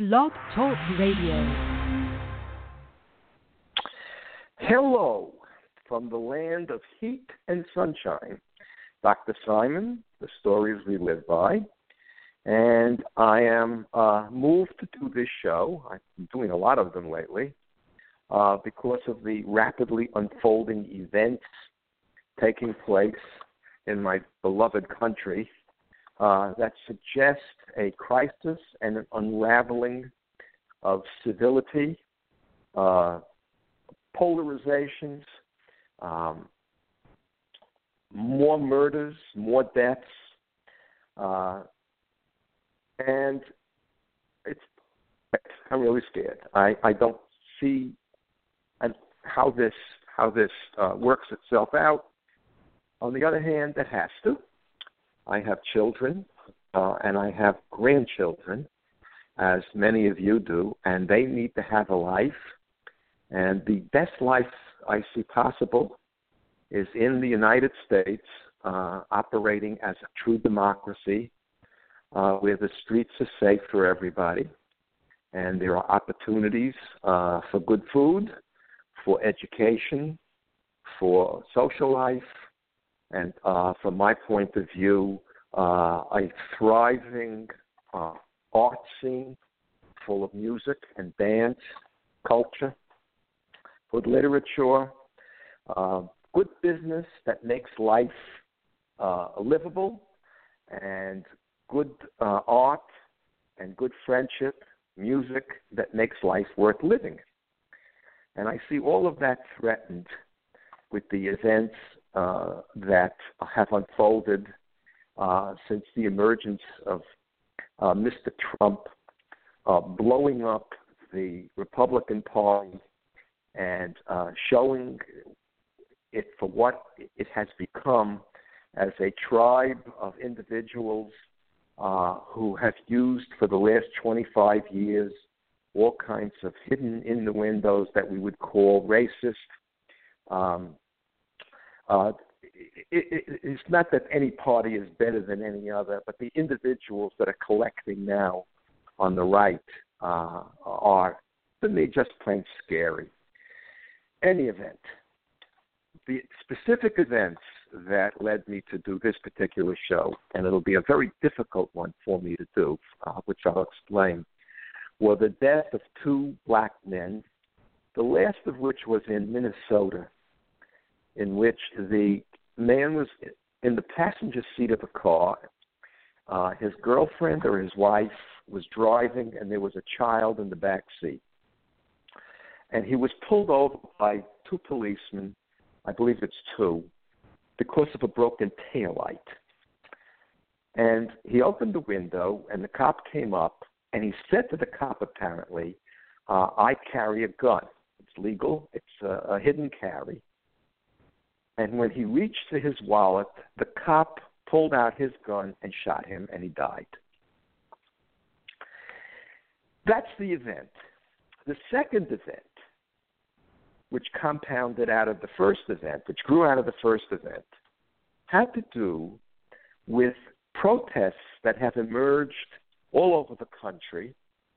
Blog Talk Radio. Hello from the land of heat and sunshine. Dr. Simon, the stories we live by. And I am moved to do this show. I've been doing a lot of them lately because of the rapidly unfolding events taking place in my beloved country that suggest a crisis and an unraveling of civility, polarizations, more murders, more deaths, and I'm really scared. I don't see how this works itself out. On the other hand, it has to. I have children, and I have grandchildren, as many of you do, and they need to have a life. And the best life I see possible is in the United States, operating as a true democracy, where the streets are safe for everybody, and there are opportunities for good food, for education, for social life, and from my point of view, a thriving art scene full of music and dance, culture, good literature, good business that makes life livable, and good art and good friendship, music that makes life worth living. And I see all of that threatened with the events that have unfolded since the emergence of Mr. Trump blowing up the Republican Party and showing it for what it has become, as a tribe of individuals who have used for the last 25 years all kinds of hidden innuendos that we would call racist. It's not that any party is better than any other, but the individuals that are collecting now on the right are, to me, just plain scary. Any event, the specific events that led me to do this particular show, and it'll be a very difficult one for me to do, which I'll explain, were the death of two black men, the last of which was in Minnesota, in which the man was in the passenger seat of a car. His girlfriend or his wife was driving, and there was a child in the back seat. And he was pulled over by two policemen, I believe it's two, because of a broken taillight. And he opened the window, and the cop came up, and he said to the cop, apparently, I carry a gun. It's legal. It's a hidden carry. And when he reached for his wallet, the cop pulled out his gun and shot him, and he died. That's the event. The second event, which compounded out of the first event, which grew out of the first event, had to do with protests that have emerged all over the country,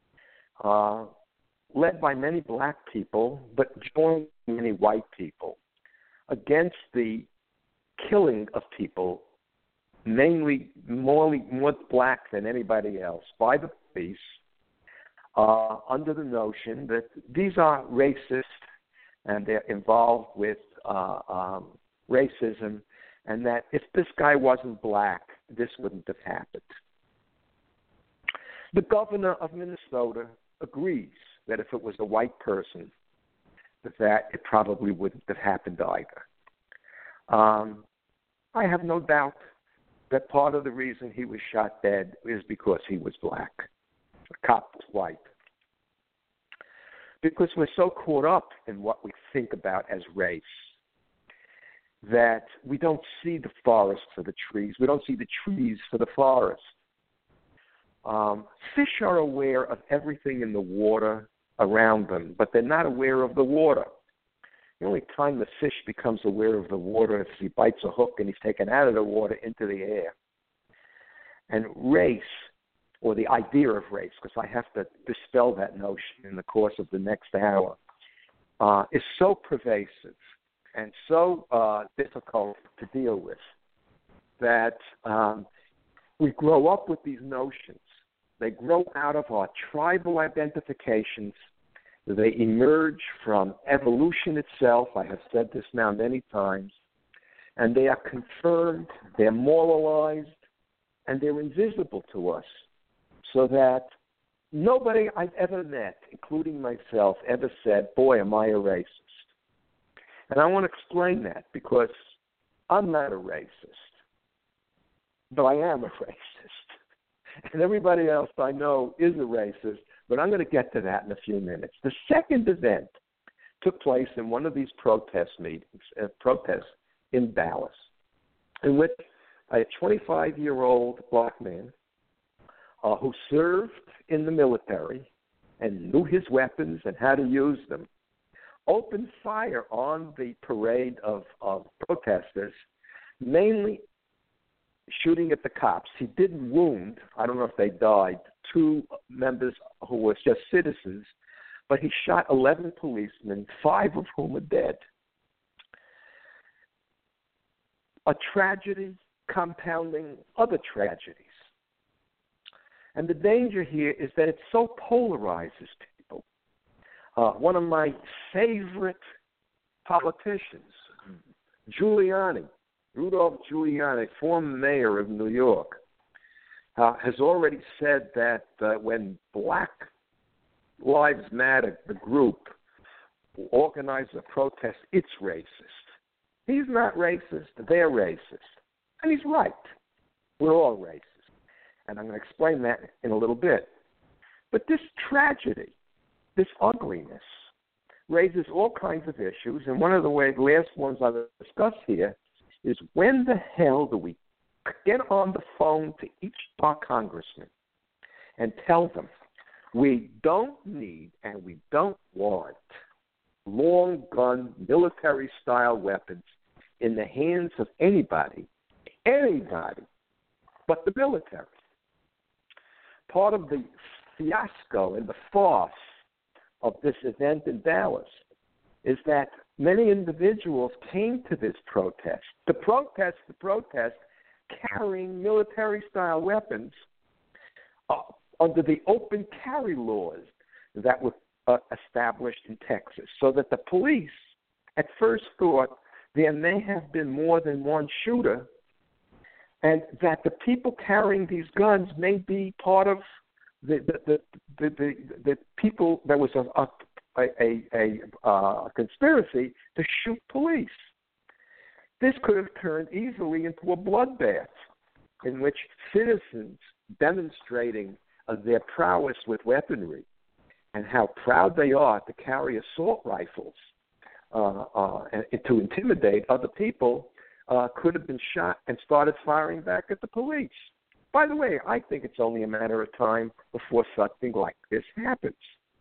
led by many black people, but joined by many white people, against the killing of people, mainly more black than anybody else, by the police, under the notion that these are racist and they're involved with racism, and that if this guy wasn't black, this wouldn't have happened. The governor of Minnesota agrees that if it was a white person, that it probably wouldn't have happened either. I have no doubt that part of the reason he was shot dead is because he was black. The cop was white. Because we're so caught up in what we think about as race that we don't see the forest for the trees. We don't see the trees for the forest. Fish are aware of everything in the water around them, but they're not aware of the water. The only time the fish becomes aware of the water is if he bites a hook and he's taken out of the water into the air. And race or the idea of race, because I have to dispel that notion in the course of the next hour, is so pervasive and so difficult to deal with that we grow up with these notions. They grow out of our tribal identifications. They emerge from evolution itself. I have said this now many times. And they are confirmed, they're moralized, and they're invisible to us, so that nobody I've ever met, including myself, ever said, boy, am I a racist. And I want to explain that because I'm not a racist, but I am a racist. And everybody else I know is a racist, but I'm going to get to that in a few minutes. The second event took place in one of these protests in Dallas, in which a 25-year-old black man who served in the military and knew his weapons and how to use them opened fire on the parade of protesters, mainly shooting at the cops. He didn't wound, I don't know if they died, 2 members who were just citizens, but he shot 11 policemen, 5 of whom are dead. A tragedy compounding other tragedies. And the danger here is that it so polarizes people. One of my favorite politicians, Rudolph Giuliani, former mayor of New York, has already said that when Black Lives Matter, the group, organizes a protest, it's racist. He's not racist, they're racist. And he's right. We're all racist. And I'm going to explain that in a little bit. But this tragedy, this ugliness, raises all kinds of issues. And one of the last ones I'll discuss here is when the hell do we get on the phone to each of our congressmen and tell them we don't need and we don't want long gun, military-style weapons in the hands of anybody but the military. Part of the fiasco and the farce of this event in Dallas is that many individuals came to this protest, carrying military-style weapons under the open carry laws that were established in Texas, so that the police at first thought there may have been more than one shooter, and that the people carrying these guns may be part of the people. There was a conspiracy to shoot police. This could have turned easily into a bloodbath in which citizens demonstrating their prowess with weaponry and how proud they are to carry assault rifles and to intimidate other people could have been shot and started firing back at the police. By the way, I think it's only a matter of time before something like this happens.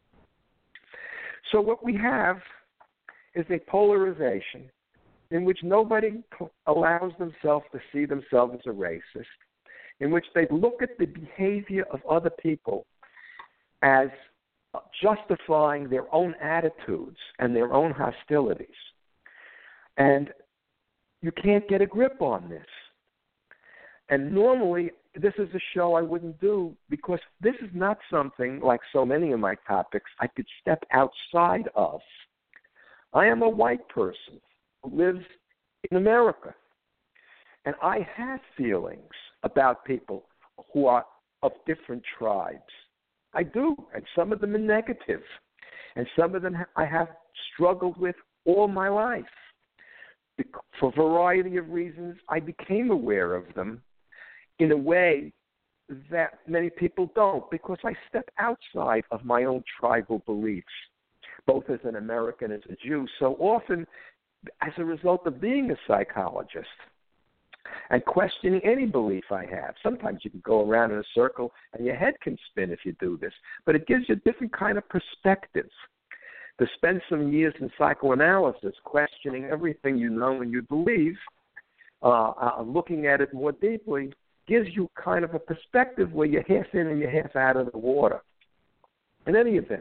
So what we have is a polarization in which nobody allows themselves to see themselves as a racist, in which they look at the behavior of other people as justifying their own attitudes and their own hostilities. And you can't get a grip on this. And normally, this is a show I wouldn't do because this is not something, like so many of my topics, I could step outside of. I am a white person who lives in America. And I have feelings about people who are of different tribes. I do, and some of them are negative. And some of them I have struggled with all my life. For a variety of reasons, I became aware of them in a way that many people don't, because I step outside of my own tribal beliefs, both as an American and as a Jew. So often, as a result of being a psychologist and questioning any belief I have, sometimes you can go around in a circle and your head can spin if you do this, but it gives you a different kind of perspective. To spend some years in psychoanalysis, questioning everything you know and you believe, looking at it more deeply, gives you kind of a perspective where you're half in and you're half out of the water. In any event,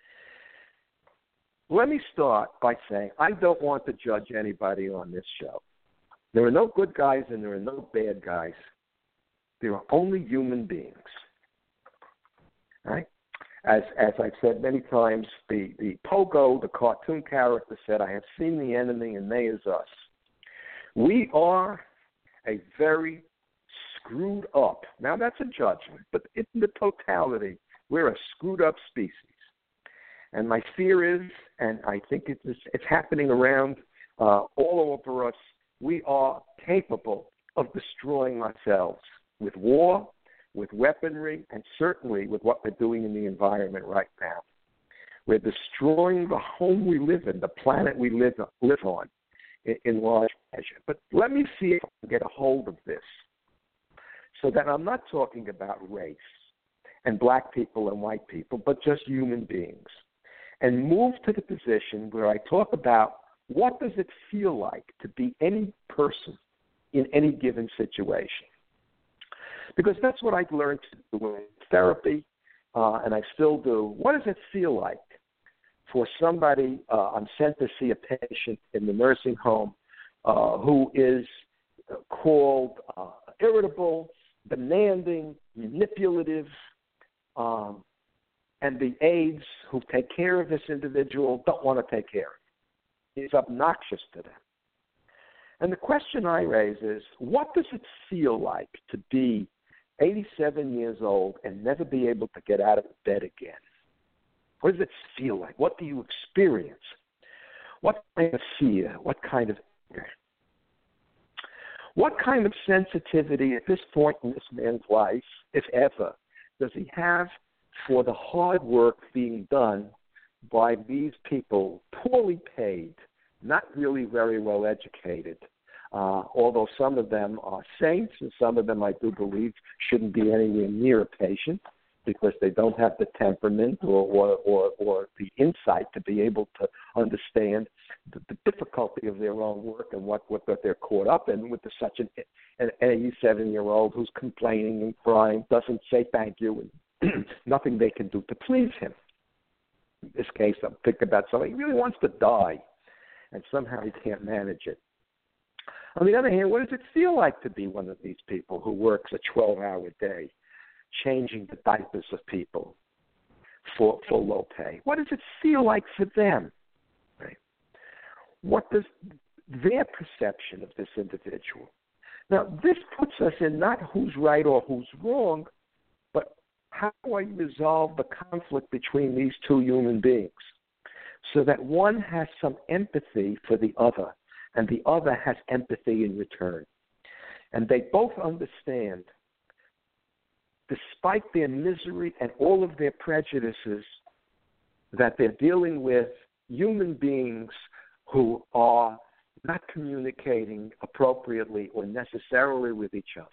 let me start by saying I don't want to judge anybody on this show. There are no good guys and there are no bad guys. There are only human beings. Right? As I've said many times, the Pogo, the cartoon character, said, I have seen the enemy and they is us. We are a very screwed up, now that's a judgment, but in the totality, we're a screwed up species. And my fear is, and I think it's happening around all over us, we are capable of destroying ourselves with war, with weaponry, and certainly with what we're doing in the environment right now. We're destroying the home we live in, the planet we live on in large measure. But let me see if I can get a hold of this so that I'm not talking about race and black people and white people, but just human beings, and move to the position where I talk about what does it feel like to be any person in any given situation. Because that's what I've learned to do in therapy, and I still do. What does it feel like for somebody, I'm sent to see a patient in the nursing home who is called irritable, demanding, manipulative, and the aides who take care of this individual don't want to take care of him. He's obnoxious to them. And the question I raise is, what does it feel like to be 87 years old and never be able to get out of bed again? What does it feel like? What do you experience? What kind of fear? What kind of anger? What kind of sensitivity at this point in this man's life, if ever, does he have for the hard work being done by these people, poorly paid, not really very well educated, although some of them are saints and some of them I do believe shouldn't be anywhere near a patient because they don't have the temperament or the insight to be able to understand the difficulty of their own work and what they're caught up in with such an 87-year-old who's complaining and crying, doesn't say thank you, and nothing they can do to please him. In this case, I'm thinking about somebody who really wants to die, and somehow he can't manage it. On the other hand, what does it feel like to be one of these people who works a 12-hour day, changing the diapers of people for low pay? What does it feel like for them? Right? What does their perception of this individual? Now, this puts us in not who's right or who's wrong, but how do I resolve the conflict between these two human beings so that one has some empathy for the other and the other has empathy in return. And they both understand, despite their misery and all of their prejudices, that they're dealing with human beings who are not communicating appropriately or necessarily with each other.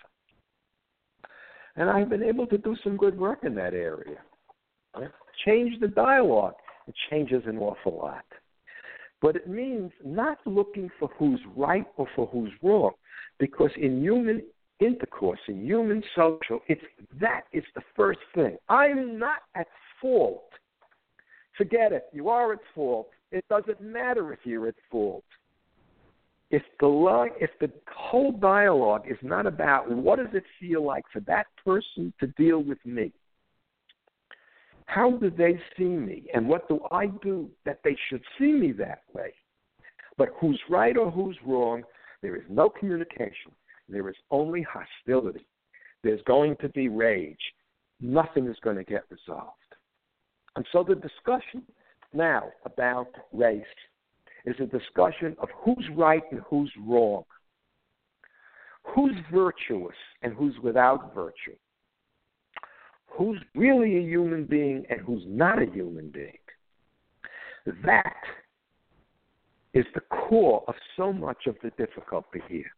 And I've been able to do some good work in that area. Change the dialogue. It changes an awful lot. But it means not looking for who's right or for who's wrong, because in human intercourse, in human social, that is the first thing. I'm not at fault. Forget it. You are at fault. It doesn't matter if you're at fault. If the whole dialogue is not about what does it feel like for that person to deal with me, how do they see me, and what do I do that they should see me that way? But who's right or who's wrong, there is no communication. There is only hostility. There's going to be rage. Nothing is going to get resolved. And so the discussion now about race is a discussion of who's right and who's wrong, who's virtuous and who's without virtue, who's really a human being and who's not a human being. That is the core of so much of the difficulty here.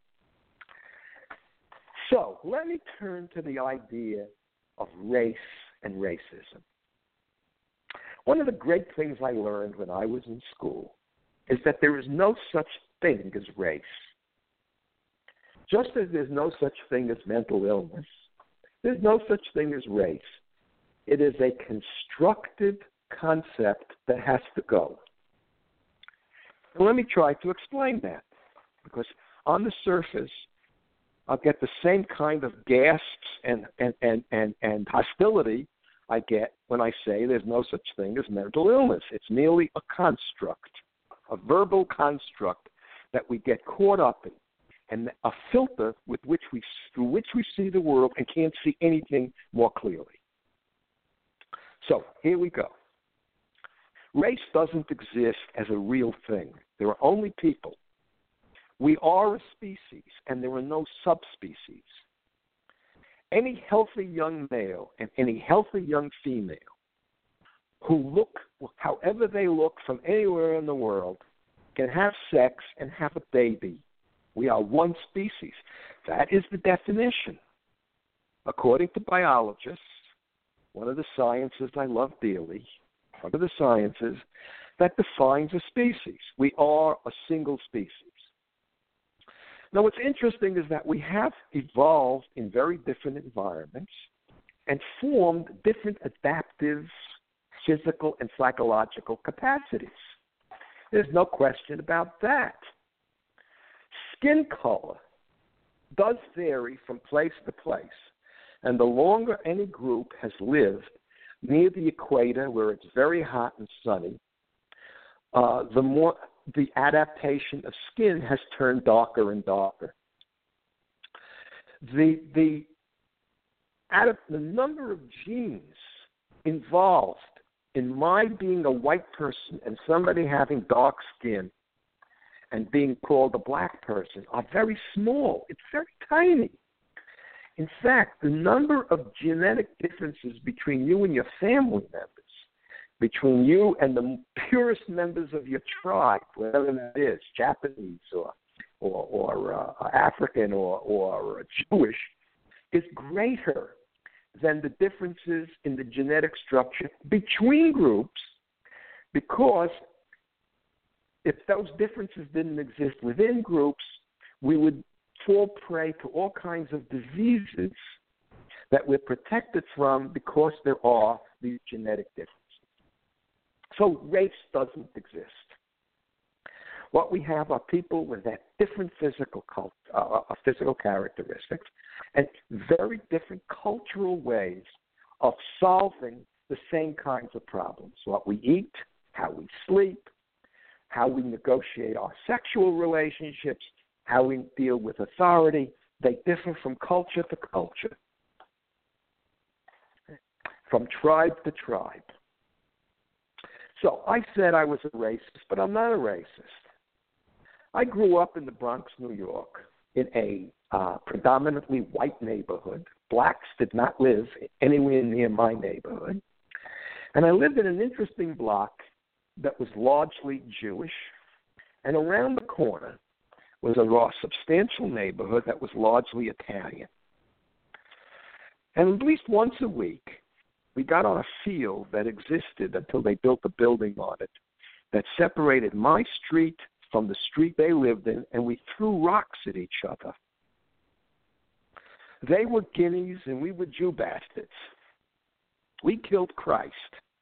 So let me turn to the idea of race and racism. One of the great things I learned when I was in school is that there is no such thing as race. Just as there's no such thing as mental illness, there's no such thing as race. It is a constructed concept that has to go. And let me try to explain that, because on the surface, I'll get the same kind of gasps and hostility I get when I say there's no such thing as mental illness. It's merely a construct, a verbal construct that we get caught up in, and a filter through which we see the world and can't see anything more clearly. So here we go. Race doesn't exist as a real thing. There are only people. We are a species, and there are no subspecies. Any healthy young male and any healthy young female who look however they look from anywhere in the world can have sex and have a baby. We are one species. That is the definition. According to biologists, one of the sciences I love dearly, one of the sciences that defines a species. We are a single species. Now, what's interesting is that we have evolved in very different environments and formed different adaptive physical and psychological capacities. There's no question about that. Skin color does vary from place to place, and the longer any group has lived near the equator where it's very hot and sunny, the more the adaptation of skin has turned darker and darker. The number of genes involved in my being a white person and somebody having dark skin and being called a black person are very small. It's very tiny. In fact, the number of genetic differences between you and your family members, between you and the purest members of your tribe, whatever that is, Japanese or African or Jewish, is greater than the differences in the genetic structure between groups, because if those differences didn't exist within groups, we would fall prey to all kinds of diseases that we're protected from because there are these genetic differences. So race doesn't exist. What we have are people with that different physical characteristics and very different cultural ways of solving the same kinds of problems. What we eat, how we sleep, how we negotiate our sexual relationships, how we deal with authority, they differ from culture to culture, from tribe to tribe. So I said I was a racist, but I'm not a racist. I grew up in the Bronx, New York, in a predominantly white neighborhood. Blacks did not live anywhere near my neighborhood. And I lived in an interesting block that was largely Jewish. And around the corner was a more substantial neighborhood that was largely Italian. And at least once a week, we got on a field that existed until they built a building on it that separated my street from the street they lived in, and we threw rocks at each other. They were guineas and we were Jew bastards. We killed Christ.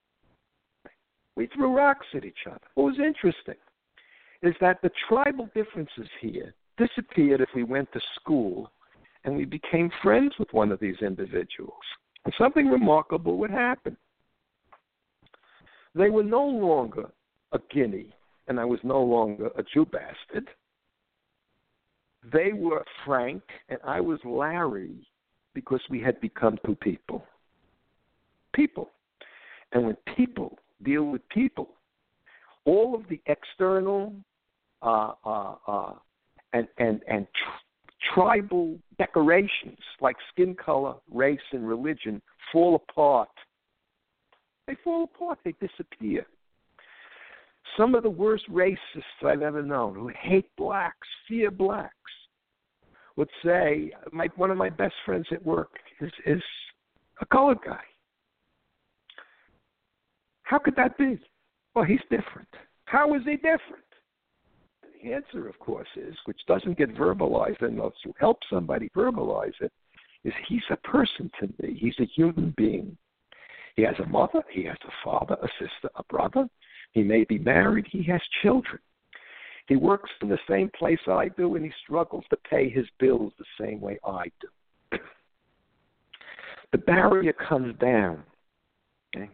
We threw rocks at each other. What was interesting is that the tribal differences here disappeared if we went to school and we became friends with one of these individuals. And something remarkable would happen. They were no longer a guinea, and I was no longer a Jew bastard. They were Frank, and I was Larry, because we had become two people. People. And when people deal with people, all of the external and tribal decorations like skin color, race, and religion fall apart. They fall apart. They disappear. Some of the worst racists I've ever known, who hate blacks, fear blacks, would say, one of my best friends at work is a colored guy. How could that be? Well, he's different. How is he different? The answer, of course, is, which doesn't get verbalized enough to help somebody verbalize it, is he's a person to me. He's a human being. He has a mother, he has a father, a sister, a brother. He may be married, he has children. He works in the same place I do, and he struggles to pay his bills the same way I do. The barrier comes down. Okay?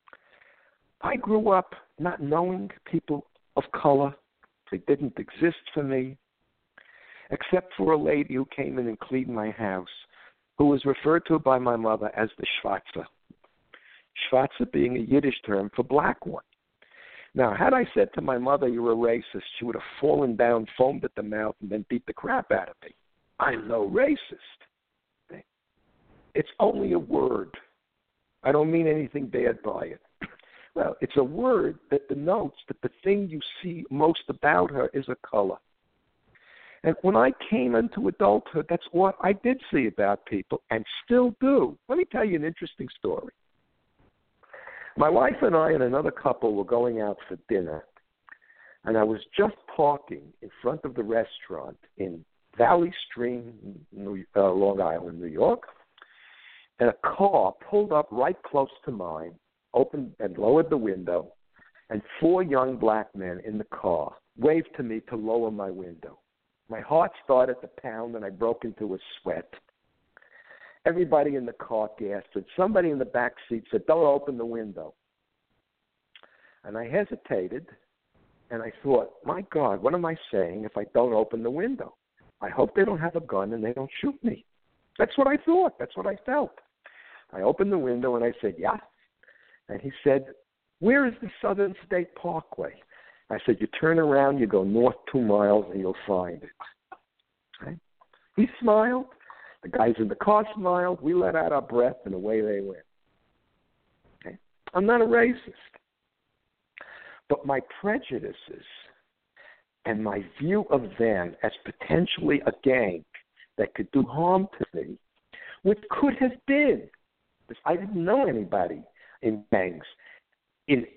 I grew up not knowing people of color. They didn't exist for me, except for a lady who came in and cleaned my house, who was referred to by my mother as the Schwarze. Schwarze being a Yiddish term for black one. Now, had I said to my mother, you're a racist, she would have fallen down, foamed at the mouth, and then beat the crap out of me. I'm no racist. Okay? It's only a word. I don't mean anything bad by it. Well, it's a word that denotes that the thing you see most about her is a color. And when I came into adulthood, that's what I did see about people and still do. Let me tell you an interesting story. My wife and I and another couple were going out for dinner, and I was just parking in front of the restaurant in Valley Stream, Long Island, New York, and a car pulled up right close to mine, opened and lowered the window, and 4 young black men in the car waved to me to lower my window. My heart started to pound, and I broke into a sweat. Everybody in the car gasped, and somebody in the back seat said, don't open the window. And I hesitated, and I thought, my God, what am I saying if I don't open the window? I hope they don't have a gun and they don't shoot me. That's what I thought. That's what I felt. I opened the window, and I said, yeah. And he said, where is the Southern State Parkway? I said, you turn around, you go north 2 miles, and you'll find it. Okay? He smiled. The guys in the car smiled. We let out our breath, and away they went. Okay? I'm not a racist. But my prejudices and my view of them as potentially a gang that could do harm to me, which could have been, because I didn't know anybody in gangs in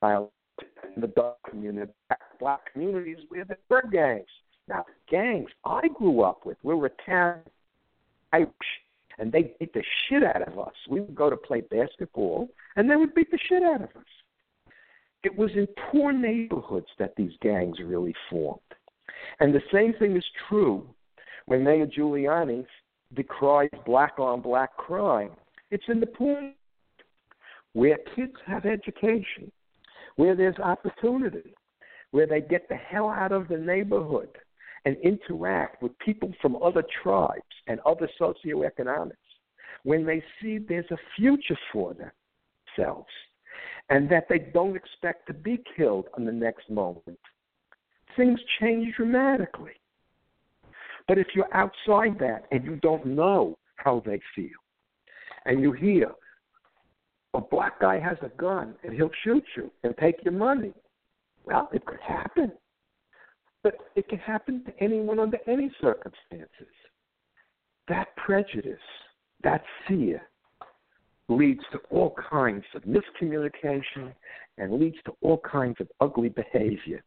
the dark community, black communities where there were gangs. Now, gangs I grew up with were Italian, Irish, and they beat the shit out of us. We would go to play basketball, and they would beat the shit out of us. It was in poor neighborhoods that these gangs really formed. And the same thing is true when Mayor Giuliani decries black-on-black crime. It's in the poor where kids have education, where there's opportunity, where they get the hell out of the neighborhood and interact with people from other tribes and other socioeconomics, when they see there's a future for themselves and that they don't expect to be killed in the next moment. Things change dramatically. But if you're outside that and you don't know how they feel, and you hear, a black guy has a gun and he'll shoot you and take your money, well, it could happen. But it can happen to anyone under any circumstances. That prejudice, that fear, leads to all kinds of miscommunication and leads to all kinds of ugly behavior.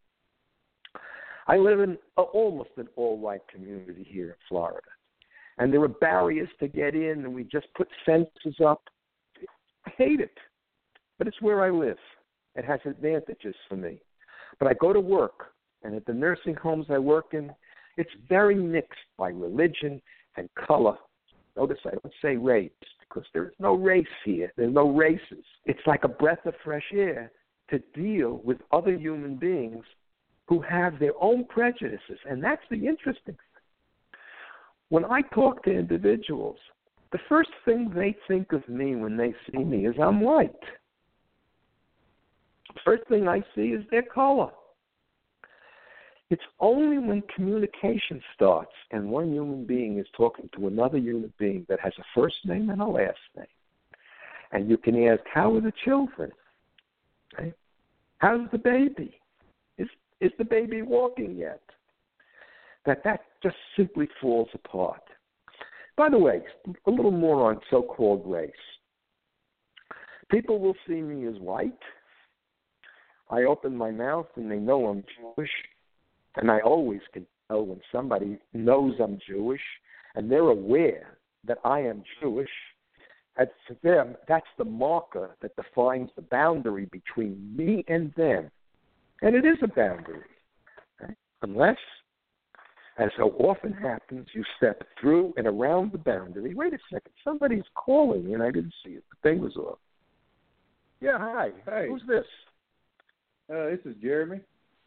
I live in almost an all-white community here in Florida, and there are barriers to get in, and we just put fences up. I hate it, but it's where I live. It has advantages for me. But I go to work, and at the nursing homes I work in, it's very mixed by religion and color. Notice I don't say race, because there is no race here. There are no races. It's like a breath of fresh air to deal with other human beings who have their own prejudices, and that's the interesting thing. When I talk to individuals, the first thing they think of me when they see me is I'm white. The first thing I see is their color. It's only when communication starts and one human being is talking to another human being that has a first name and a last name, and you can ask, how are the children? Okay? How's the baby? Is the baby walking yet? That just simply falls apart. By the way, a little more on so-called race. People will see me as white. I open my mouth and they know I'm Jewish. And I always can tell when somebody knows I'm Jewish and they're aware that I am Jewish. And to them, that's the marker that defines the boundary between me and them. And it is a boundary. Okay? Unless, as so often happens, you step through and around the boundary. Wait a second, somebody's calling and I didn't see it. The thing was off. Yeah, hi. Hey. Who's this? This is Jeremy.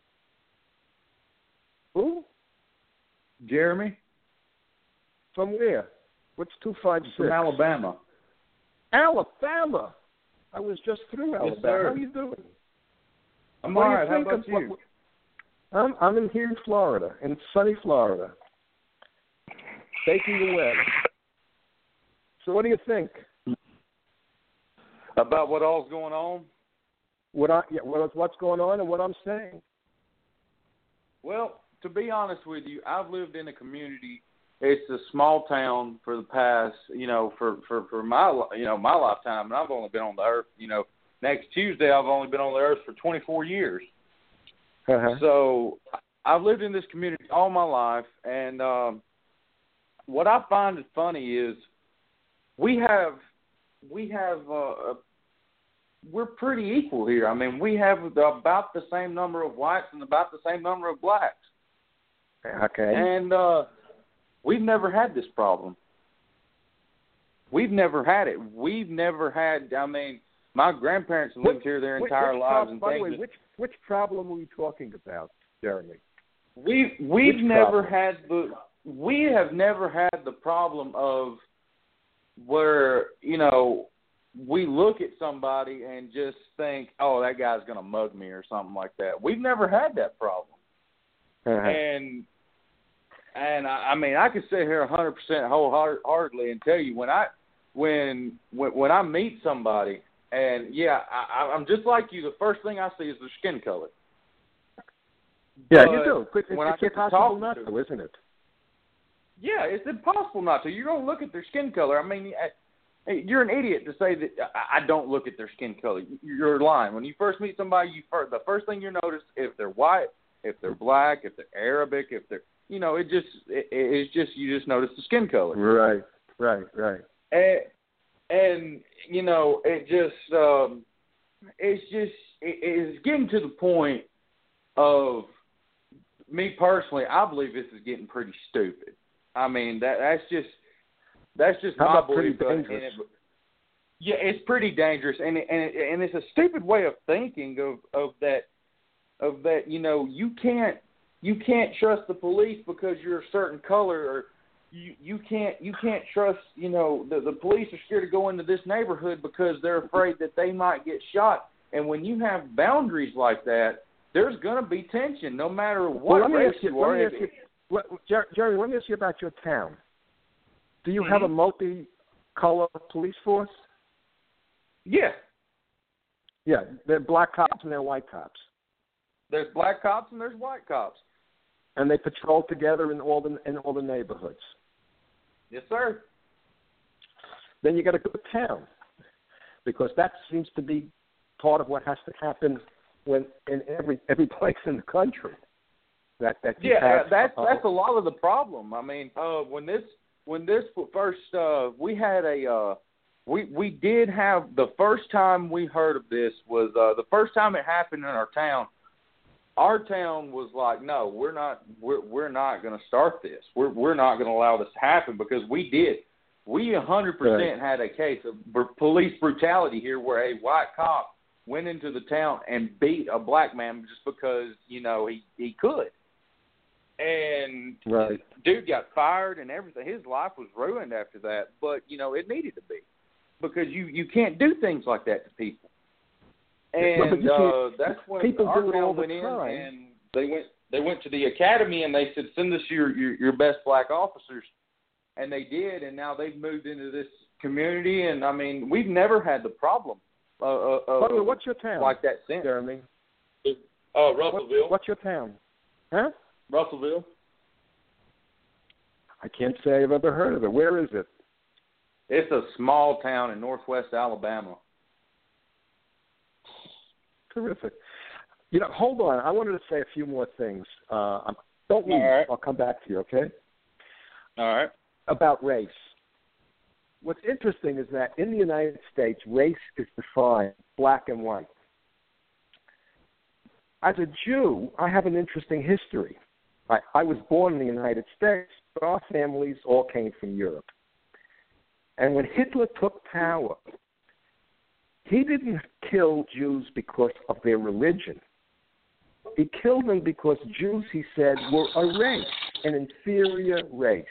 Who? Jeremy. From where? What's 256? From Alabama. Alabama. I was just through Alabama. Yes, sir. How are you doing? I'm What all do you right. How think about of you? I'm in here in Florida, in sunny Florida, taking the weather. So what do you think? About what all's going on? What's going on and what I'm saying? Well, to be honest with you, I've lived in a community. It's a small town for the past, for my lifetime, and I've only been on the earth. Next Tuesday, I've only been on the earth for 24 years. Uh-huh. So I've lived in this community all my life, and what I find is funny is we're pretty equal here. I mean, we have about the same number of whites and about the same number of blacks. Okay. And we've never had this problem. We've never had it. We've never had, my grandparents have lived here their entire lives. And by the way, which problem are we talking about, Jeremy? We have never had the problem of where, we look at somebody and just think, oh, that guy's going to mug me or something like that. We've never had that problem. Uh-huh. And I could sit here 100% wholeheartedly and tell you when I meet somebody, and I'm just like you, the first thing I see is their skin color. Yeah, but you do. It's impossible not to, isn't it? Yeah, it's impossible not to. You're going to look at their skin color. You're an idiot to say that I don't look at their skin color. You're lying. When you first meet somebody, the first thing you notice if they're white, if they're black, if they're Arabic, if they're, it's just you just notice the skin color. Right. And it's getting to the point of me personally. I believe this is getting pretty stupid. That's just my belief. Yeah, it's pretty dangerous, and it's a stupid way of thinking of that. You can't trust the police because you're a certain color, or you can't trust. The police are scared to go into this neighborhood because they're afraid that they might get shot. And when you have boundaries like that, there's going to be tension, no matter what race you are. Jerry, let me ask you about your town. Do you Mm-hmm. have a multi-color police force? Yeah. Yeah, they're black cops and they're white cops. There's black cops and there's white cops. And they patrol together in all the neighborhoods. Yes, sir. Then you got a good town, because that seems to be part of what has to happen when in every place in the country. That's a lot of the problem. When this first we had we did have the first time we heard of this was the first time it happened in our town. Our town was like, no, we're not going to start this. We're not going to allow this to happen, because we did. We 100% had a case of police brutality here, where a white cop went into the town and beat a black man just because he could. And dude got fired and everything. His life was ruined after that. But it needed to be, because you can't do things like that to people. And that's when our town went in, and they went to the academy and they said, send us your best black officers, and they did. And now they've moved into this community, and we've never had the problem of what's your town like that since. Jeremy? Russellville. What's your town? Huh? Russellville. I can't say I've ever heard of it. Where is it? It's a small town in northwest Alabama. Terrific. Hold on. I wanted to say a few more things. Don't leave. All right. I'll come back to you, okay? All right. About race. What's interesting is that in the United States, race is defined black and white. As a Jew, I have an interesting history. I was born in the United States, but our families all came from Europe. And when Hitler took power, he didn't kill Jews because of their religion. He killed them because Jews, he said, were a race, an inferior race.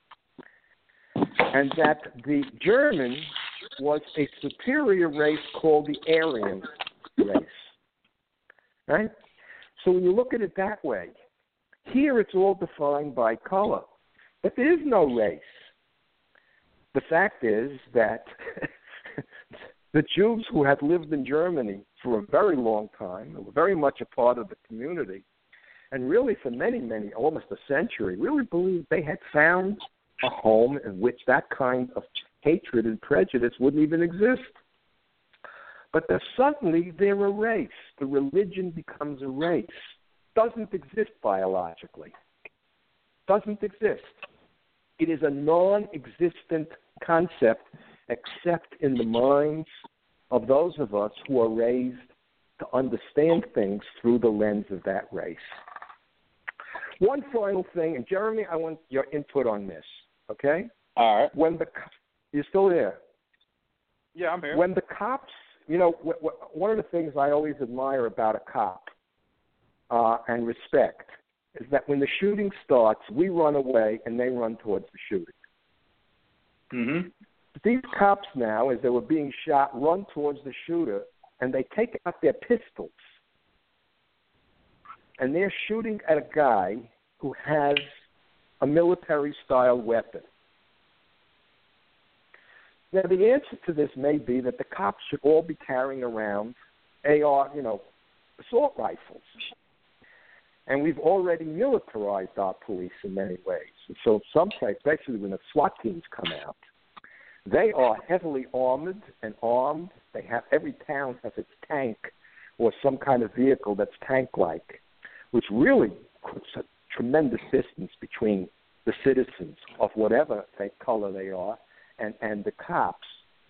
And that the German was a superior race called the Aryan race. Right? So when you look at it that way, here it's all defined by color. But there is no race. The fact is that the Jews who had lived in Germany for a very long time, were very much a part of the community, and really for many, almost a century, really believed they had found a home in which that kind of hatred and prejudice wouldn't even exist. But suddenly they're a race. The religion becomes a race. Doesn't exist biologically. Doesn't exist. It is a non-existent concept except in the minds of those of us who are raised to understand things through the lens of that race. One final thing, and Jeremy, I want your input on this, okay? All right. You're still there? Yeah, I'm here. When the cops, one of the things I always admire about a cop and respect is that when the shooting starts, we run away and they run towards the shooting. Mm-hmm. These cops now, as they were being shot, run towards the shooter, and they take out their pistols. And they're shooting at a guy who has a military-style weapon. Now, the answer to this may be that the cops should all be carrying around AR, assault rifles. And we've already militarized our police in many ways. And so some places, especially when the SWAT teams come out, they are heavily armored and armed. Every town has its tank or some kind of vehicle that's tank-like, which really puts a tremendous distance between the citizens of whatever color they are and the cops.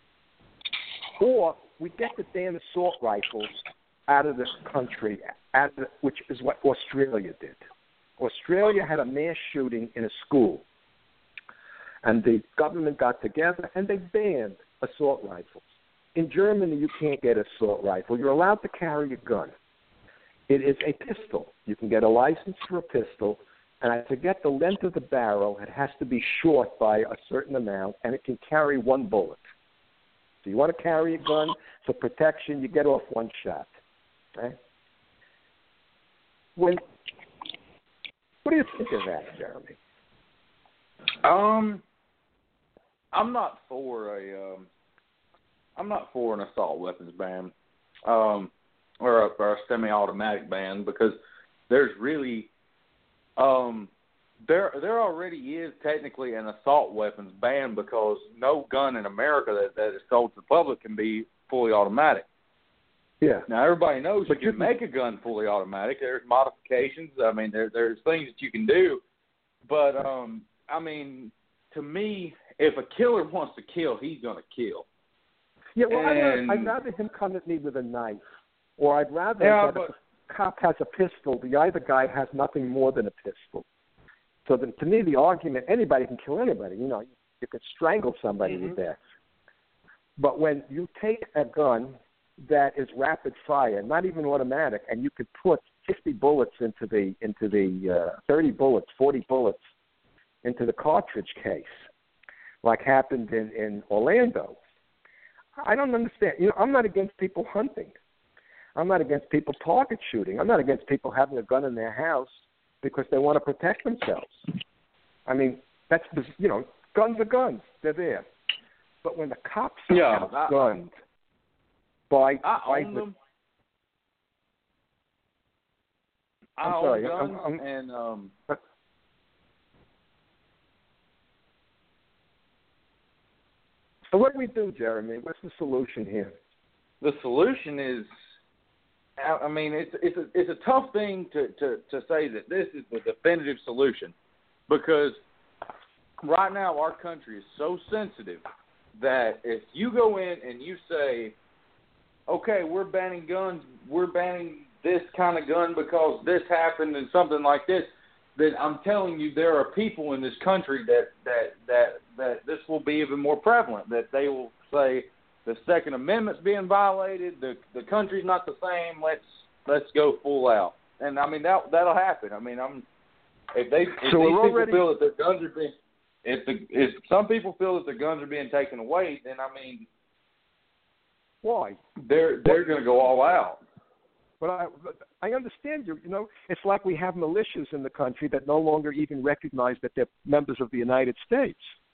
Or we get the damn assault rifles out of this country, which is what Australia did. Australia had a mass shooting in a school, and the government got together and they banned assault rifles. In Germany, you can't get an assault rifle. You're allowed to carry a gun. It is a pistol. You can get a license for a pistol, and I forget the length of the barrel. It has to be short by a certain amount, and it can carry one bullet. So you want to carry a gun for protection, you get off one shot. Okay? What do you think of that, Jeremy? I'm not for an assault weapons ban, or a semi-automatic ban, because there's really there already is technically an assault weapons ban, because no gun in America that is sold to the public can be fully automatic. Yeah. Now everybody knows you can make a gun fully automatic. There's modifications. I mean, there's things that you can do, but I mean, to me, if a killer wants to kill, he's gonna kill. Yeah, well, I'd rather him come at me with a knife, or I'd rather if a cop has a pistol, the other guy has nothing more than a pistol. So then, to me, the argument, anybody can kill anybody. You could strangle somebody to death. But when you take a gun that is rapid fire, not even automatic, and you could put 50 bullets into the 30 bullets, 40 bullets into the cartridge case, like happened in Orlando. I don't understand. I'm not against people hunting. I'm not against people target shooting. I'm not against people having a gun in their house because they want to protect themselves. I mean, that's, guns are guns. They're there. But when the cops are outgunned by them. I own guns, and so what do we do, Jeremy? What's the solution here? The solution is I mean, it's a tough thing to say that this is the definitive solution, because right now our country is so sensitive that if you go in and you say, okay, we're banning guns, we're banning this kind of gun because this happened and something like this, then I'm telling you there are people in this country that this will be even more prevalent, that they will say the Second Amendment's being violated, the country's not the same, let's go full out. And I mean that'll happen. I mean if these people feel that their guns are being if some people feel that their guns are being taken away, then I mean why? They're going to go all out. But I understand you. You know, it's like we have militias in the country that no longer even recognize that they're members of the United States.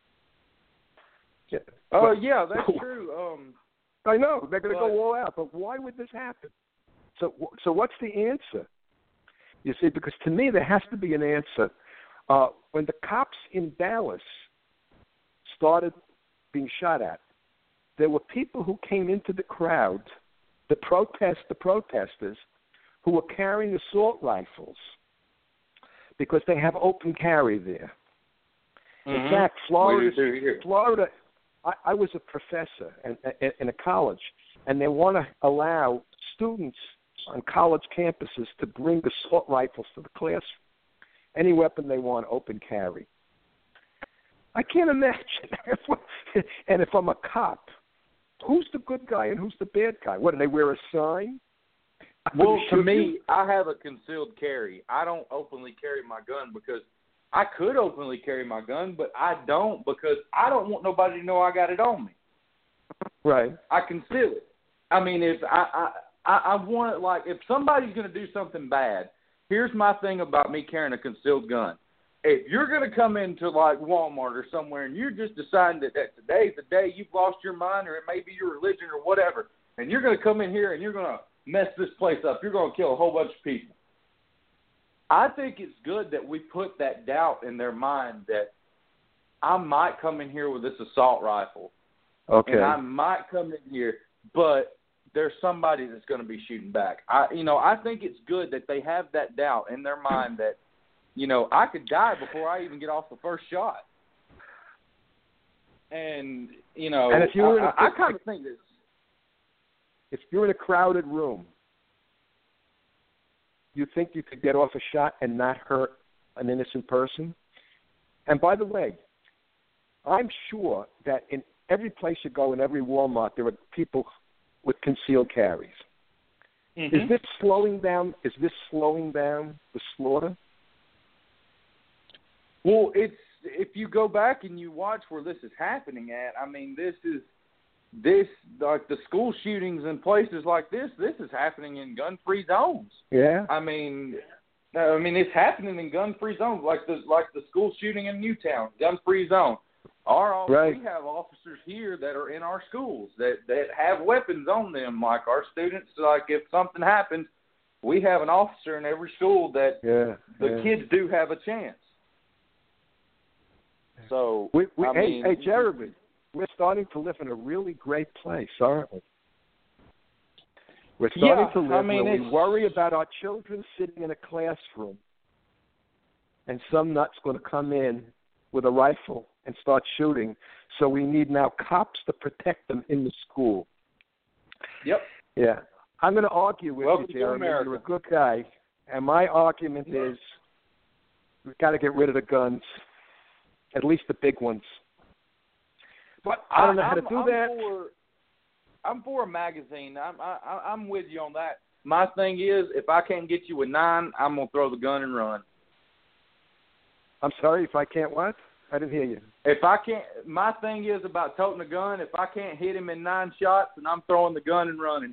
Yeah, that's true. I know they're going to go all out, but why would this happen? So what's the answer? You see, because to me there has to be an answer. When the cops in Dallas started being shot at, there were people who came into the crowd, the protesters, who were carrying assault rifles because they have open carry there. In fact, Florida. I was a professor in a college, and they want to allow students on college campuses to bring assault rifles to the classroom. Any weapon they want, open carry. I can't imagine. And if I'm a cop, who's the good guy and who's the bad guy? What, do they wear a sign? Well, to me, I have a concealed carry. I don't openly carry my gun because I could openly carry my gun, but I don't because I don't want nobody to know I got it on me. Right. I conceal it. I mean, if I want it, like, if somebody's going to do something bad, here's my thing about me carrying a concealed gun. If you're going to come into, like, Walmart or somewhere and you're just deciding that today's the day you've lost your mind, or it may be your religion or whatever, and you're going to come in here and you're going to mess this place up, you're going to kill a whole bunch of people. I think it's good that we put that doubt in their mind that I might come in here with this assault rifle. Okay. And I might come in here, but there's somebody that's going to be shooting back. I think it's good that they have that doubt in their mind that, I could die before I even get off the first shot. And, and if you were I kind of think this. If you're in a crowded room, you think you could get off a shot and not hurt an innocent person? And by the way, I'm sure that in every place you go, in every Walmart, there are people with concealed carries. Mm-hmm. Is this slowing down the slaughter? Well, if you go back and you watch where this is happening at, I mean, this like the school shootings in places like this is happening in gun-free zones. Yeah. I mean, it's happening in gun-free zones, like the school shooting in Newtown, gun-free zone. We have officers here that are in our schools that have weapons on them, like our students. Like if something happens, we have an officer in every school that the kids do have a chance. So hey Jeremy, we're starting to live in a really great place, aren't we? We're starting to live where we worry about our children sitting in a classroom, and some nut's going to come in with a rifle and start shooting. So we need now cops to protect them in the school. Yep. Yeah. I'm going to argue with you, Jeremy. You're a good guy. And my argument is we've got to get rid of the guns, at least the big ones. But I don't know how to do that. I'm for a magazine. I'm with you on that. My thing is, if I can't get you with 9, I'm going to throw the gun and run. I'm sorry, if I can't what? I didn't hear you. If I can't, my thing is about toting a gun. If I can't hit him in 9 shots, then I'm throwing the gun and running.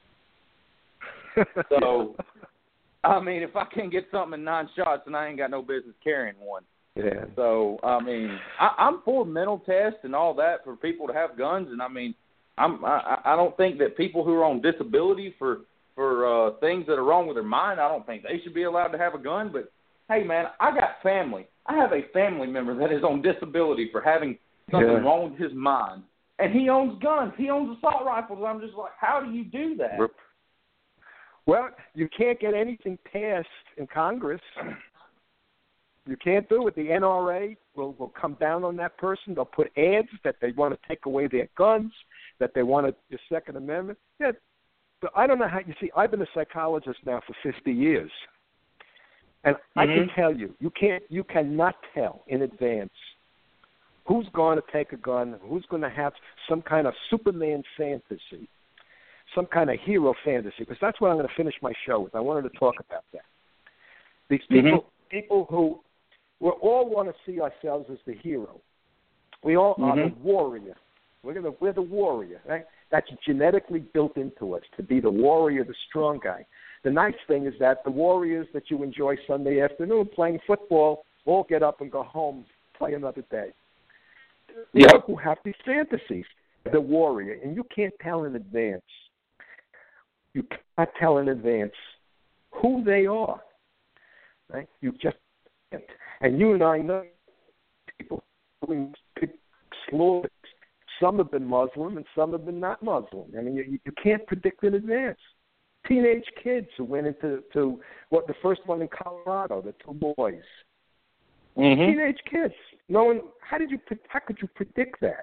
So, I mean, if I can't get something in 9 shots, then I ain't got no business carrying one. Yeah. So, I mean, I'm for mental tests and all that for people to have guns, and I mean, I don't think that people who are on disability for things that are wrong with their mind, I don't think they should be allowed to have a gun. But hey, man, I got family. I have a family member that is on disability for having something wrong with his mind, and he owns guns. He owns assault rifles. I'm just like, how do you do that? Well, you can't get anything passed in Congress. You can't do it. The NRA will come down on that person. They'll put ads that they want to take away their guns, that they want the Second Amendment. Yeah, but I don't know how. You see, I've been a psychologist now for 50 years, and I can tell you, you cannot tell in advance who's going to take a gun, who's going to have some kind of Superman fantasy, some kind of hero fantasy, because that's what I'm going to finish my show with. I wanted to talk about that. These people who we all want to see ourselves as the hero. We all are the warrior. We're the warrior, right? That's genetically built into us, to be the warrior, the strong guy. The nice thing is that the warriors that you enjoy Sunday afternoon playing football all get up and go home, play another day. People who have these fantasies, the warrior, and you can't tell in advance. You cannot tell in advance who they are, right? You just can't. And you and I know people doing big slaughters. Some have been Muslim and some have been not Muslim. I mean, you can't predict in advance. Teenage kids who went into the first one in Colorado, the two boys. Teenage kids. How could you predict that?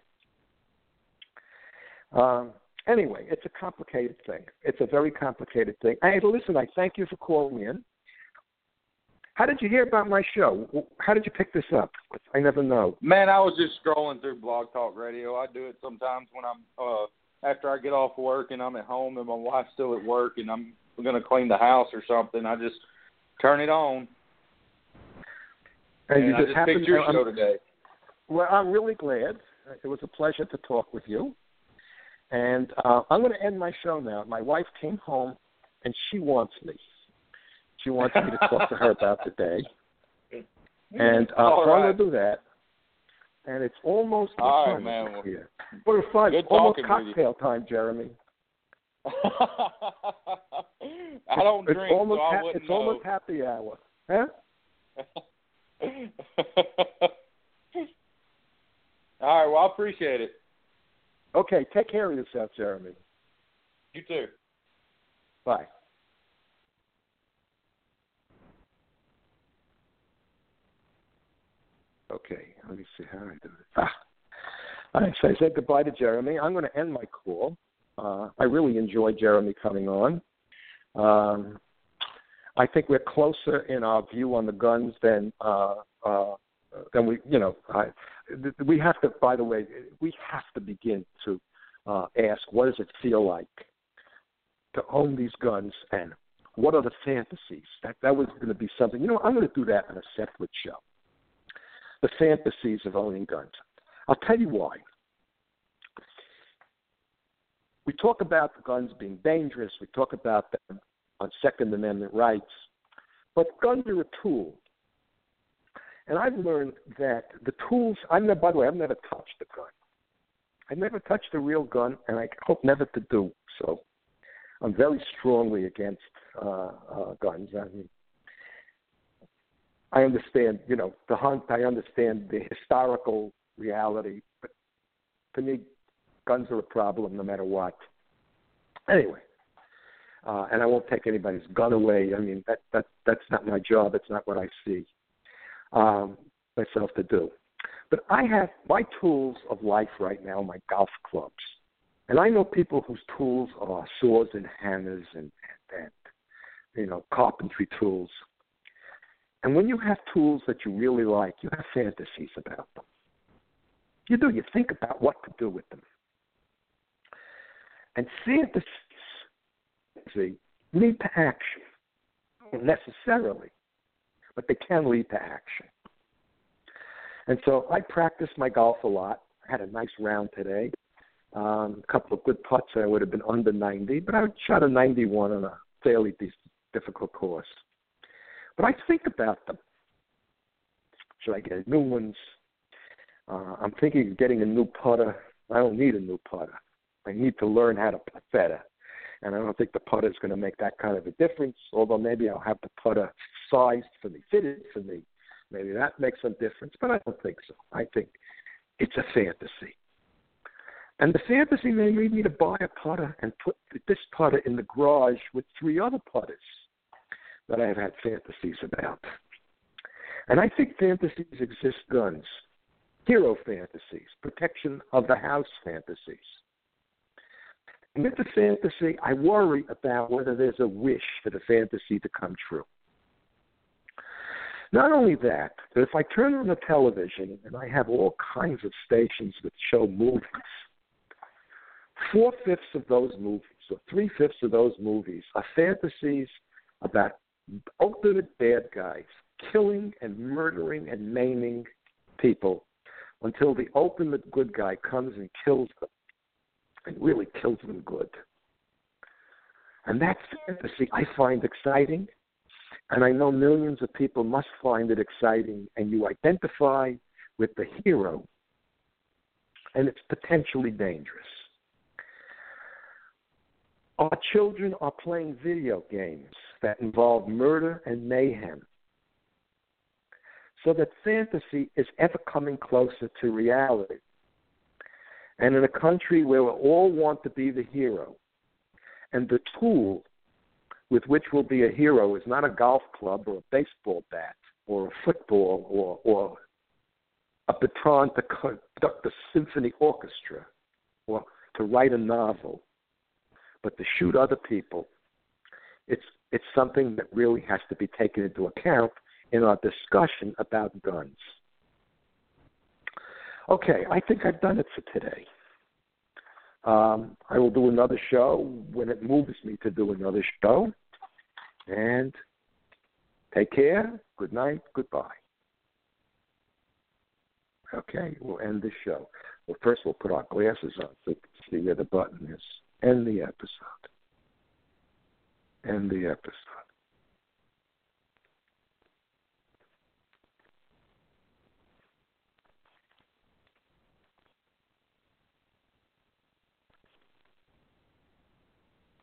Anyway, it's a complicated thing. It's a very complicated thing. Hey, listen, I thank you for calling in. How did you hear about my show? How did you pick this up? I never know. Man, I was just scrolling through Blog Talk Radio. I do it sometimes when I'm after I get off work and I'm at home and my wife's still at work and I'm going to clean the house or something. I just turn it on. And you I just picked your show today. Well, I'm really glad. It was a pleasure to talk with you. And I'm going to end my show now. My wife came home, and she wants me. She wants me to talk to her about the day. And so I'm going to do that. And it's almost fun here. What fun. Almost cocktail time, Jeremy. I don't drink, so I wouldn't It's almost happy hour. Huh? All right, well, I appreciate it. Okay, take care of yourself, Jeremy. You too. Bye. Okay, let me see how I do it. All right, so I said goodbye to Jeremy. I'm going to end my call. I really enjoyed Jeremy coming on. I think we're closer in our view on the guns than we, we have to, by the way, we have to begin to ask, what does it feel like to own these guns, and what are the fantasies? That was going to be something. I'm going to do that in a separate show. The fantasies of owning guns. I'll tell you why. We talk about the guns being dangerous. We talk about them on Second Amendment rights. But guns are a tool. And I've learned that the tools, by the way, I've never touched a gun. I've never touched a real gun, and I hope never to do so. I'm very strongly against guns. I mean, I understand, the hunt. I understand the historical reality. But to me, guns are a problem no matter what. Anyway, and I won't take anybody's gun away. I mean, that's not my job. It's not what I see myself to do. But I have my tools of life right now, my golf clubs. And I know people whose tools are saws and hammers and carpentry tools. And when you have tools that you really like, you have fantasies about them. You do. You think about what to do with them. And fantasies lead to action. Not necessarily, but they can lead to action. And so I practice my golf a lot. I had a nice round today. A couple of good putts, and I would have been under 90, but I shot a 91 on a fairly difficult course. But I think about them. Should I get new ones? I'm thinking of getting a new putter. I don't need a new putter. I need to learn how to putt better. And I don't think the putter is going to make that kind of a difference, although maybe I'll have the putter sized for me, fitted for me. Maybe that makes some difference, but I don't think so. I think it's a fantasy. And the fantasy may lead me to buy a putter and put this putter in the garage with 3 other putters that I have had fantasies about. And I think fantasies exist guns, hero fantasies, protection of the house fantasies. And with the fantasy, I worry about whether there's a wish for the fantasy to come true. Not only that, but if I turn on the television and I have all kinds of stations that show movies, 4/5 of those movies, or 3/5 of those movies, are fantasies about ultimate bad guys killing and murdering and maiming people until the ultimate good guy comes and kills them, and really kills them good. And that fantasy I find exciting, and I know millions of people must find it exciting, and you identify with the hero, and it's potentially dangerous. Our children are playing video games that involve murder and mayhem, so that fantasy is ever coming closer to reality. And in a country where we all want to be the hero, and the tool with which we'll be a hero is not a golf club or a baseball bat or a football or a baton to conduct a symphony orchestra or to write a novel, but to shoot other people, it's something that really has to be taken into account in our discussion about guns. Okay, I think I've done it for today. I will do another show when it moves me to do another show. And take care. Good night. Goodbye. Okay, we'll end the show. Well, first we'll put our glasses on so we can see where the button is. End the episode. End the episode.